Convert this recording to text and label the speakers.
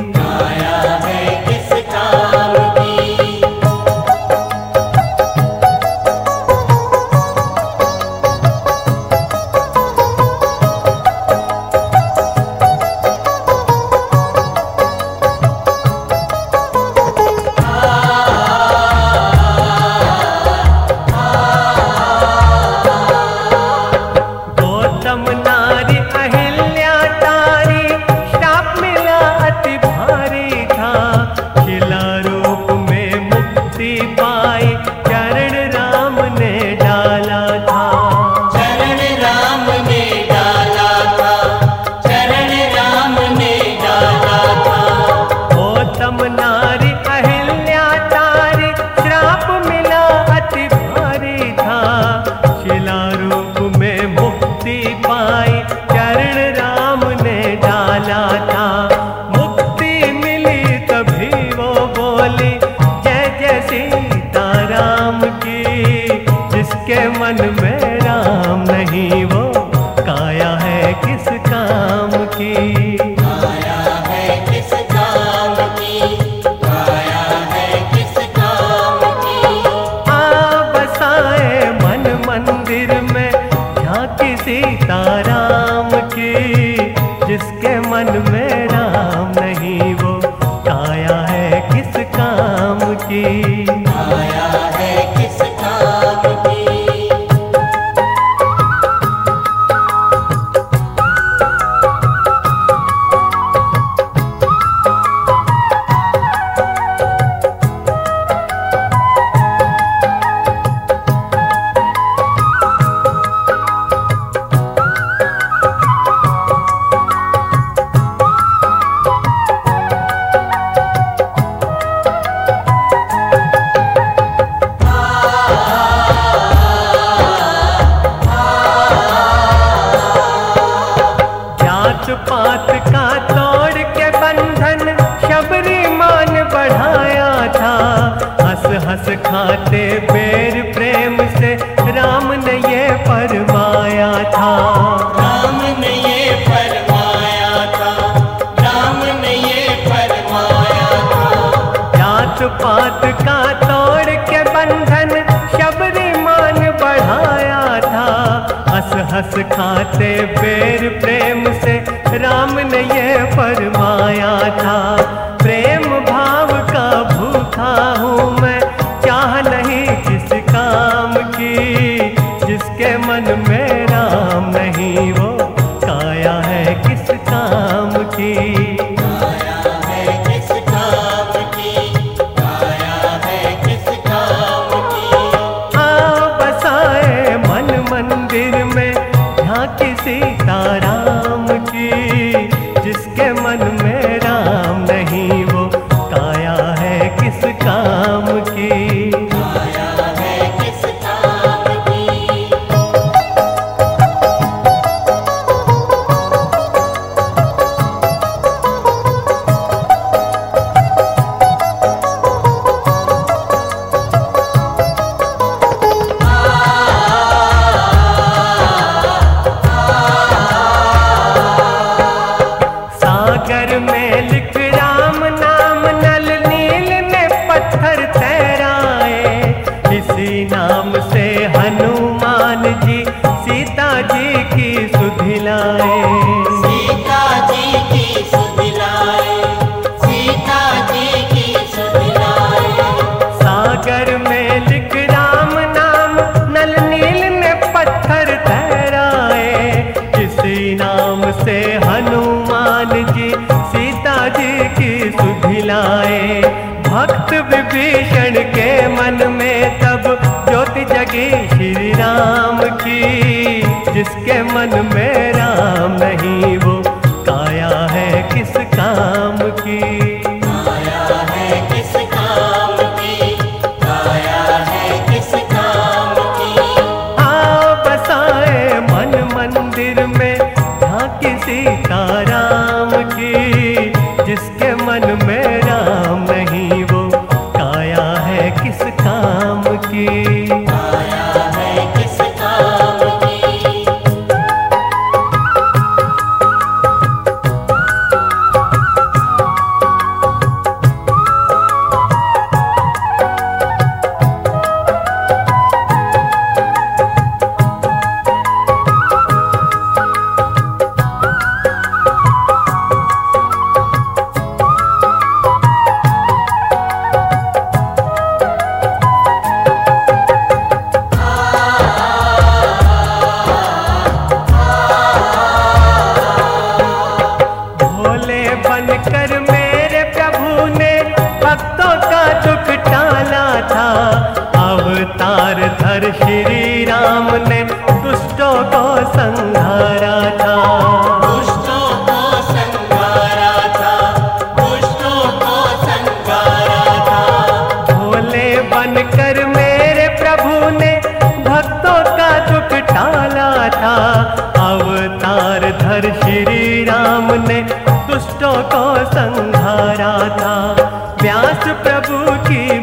Speaker 1: काया है किस काम की।
Speaker 2: गौतम नारी अहिल्या तारी, श्राप मिला अति भारी था। खिला रूप में मुक्ति पाई, चरण राम ने डाला था।
Speaker 1: चरण राम ने डाला था, चरण राम ने डाला था।
Speaker 2: गौतम नारी अहिल्या तारी, श्राप मिला अति भारी था। शिला रूप में मुक्ति पाई, चरण राम ने डाला था। मुक्ति मिली तभी वो बोली, जय जय सीता राम की। जिसके मन में राम नहीं, वो काया है किस काम की।
Speaker 1: काया है किस काम की, काया है किस काम की।
Speaker 2: आ बसाए मन मंदिर में, झांकी सीता राम की। जिसके मन में राम नहीं, वो काया है किस काम की।
Speaker 1: काया है किस काम की।
Speaker 2: जात पात का तोड़ के बंधन, शबरी मान बढ़ाया था। हंस हंस खाते बेर प्रेम से, राम ने ये फरमाया था।
Speaker 1: राम ने ये फरमाया था, राम ने ये फरमाया था।
Speaker 2: जात पात का तोड़ के बंधन, शबरी मान बढ़ाया था। हंस हंस खाते बेर प्रेम से, राम ने ये फरमाया था। प्रेम भाव का भूखा हूँ मैं, चाह नहीं किस काम की। जिसके मन में राम नहीं, वो काया है किस काम की।
Speaker 1: काया है किस काम की, काया है किस काम की।
Speaker 2: आ बसाए मन मंदिर में, झांकी सीता राम की। जिसके मन में राम नहीं, वो काया है किस काम की।
Speaker 1: काया है किस काम की।
Speaker 2: सागर में लिख राम नाम, नल नील ने पत्थर तैराए। इसी नाम से हनुमान जी, सीता जी की सुधिलाए।
Speaker 1: सीता जी की सुधिलाए, सीता जी की सुधिलाए।
Speaker 2: सागर में लिख राम नाम, नल नील ने पत्थर तैराए। इसी नाम से हनुमान जी, सीता जी की सुधिलाए। भक्त विभीषण के मन में तब ज्योति जगी श्री राम की। जिसके मन में राम नहीं, वो काया है किस काम की।
Speaker 1: काया है किस काम की, काया है किस काम की।
Speaker 2: आ बसाए मन मंदिर में, झांकी सीता राम की। जिसके मन में राम नहीं, वो काया है किस काम की।
Speaker 1: काया है किस काम की।
Speaker 2: संहारा था। व्यास प्रभु की